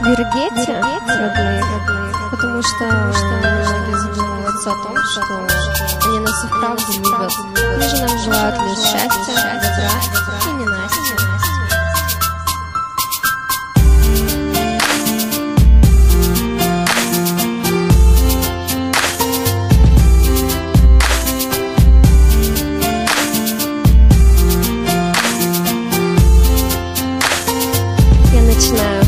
Берегите родных, потому что многие задумываются о том, что они нас и вправду любят. Они же нам желают лишь счастья, добра и ненастья. Я начинаю.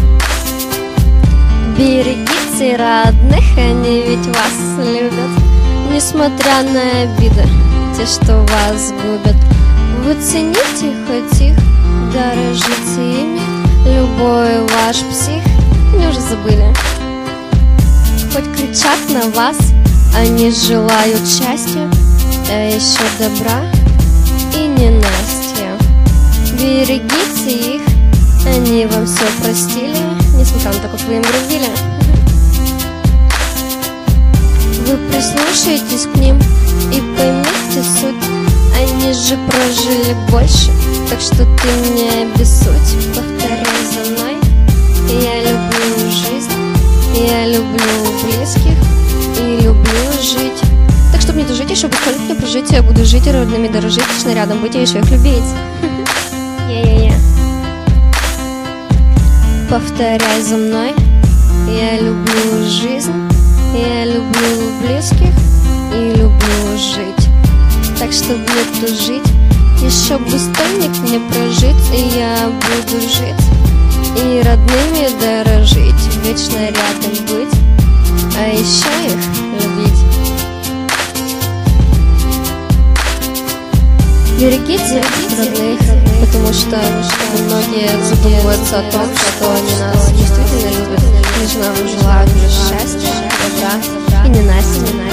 Берегите родных, они ведь вас любят, несмотря на обиды, те, что вас губят. Вы цените хоть их, дорожите ими, любой ваш псих, они уже забыли. Хоть кричат на вас, они желают счастья, а еще добра и ненастья. Берегите их, они вам все простили, несмотря на то, как вы им грубили. Вы прислушаетесь к ним и поймите суть. Они же прожили больше, так что ты не обессудь. Повторяй за мной. Я люблю жизнь, я люблю близких и люблю жить. Так чтобы не дожить, еще бы сколько мне прожить, я буду жить и родными дорожить, точно рядом быть и еще их любить. Повторяй за мной. Я люблю жизнь, я люблю близких и люблю жить. Так чтобы не тужить, еще бы стольник мне прожить, и я буду жить и родными дорожить, вечно рядом быть, а еще их любить. Берегите родных, потому что многие задумываются о том, что они нас действительно любят, лишь нам желают лишь счастья, добра и ненастья.